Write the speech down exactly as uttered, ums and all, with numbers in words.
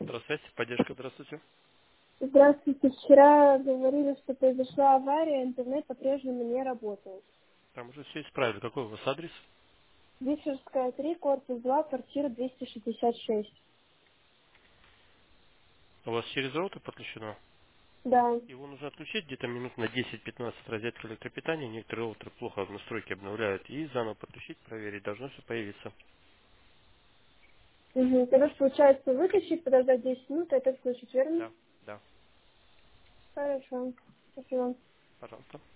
Здравствуйте, поддержка, здравствуйте. Здравствуйте. Вчера говорили, что произошла авария, интернет по-прежнему не работает. Там уже все исправили. Какой у вас адрес? Вишерская, три, корпус два, квартира двести шестьдесят шесть. У вас через роутер подключено? Да. Его нужно отключить где-то минут на десять-пятнадцать розетка электропитания. Некоторые роутеры плохо в настройке обновляют. И заново подключить, проверить. Должно все появиться. Угу. Тогда ж получается вытащить, подождать десять минут, и опять включить, верно? Да, да. Хорошо. Спасибо. Пожалуйста.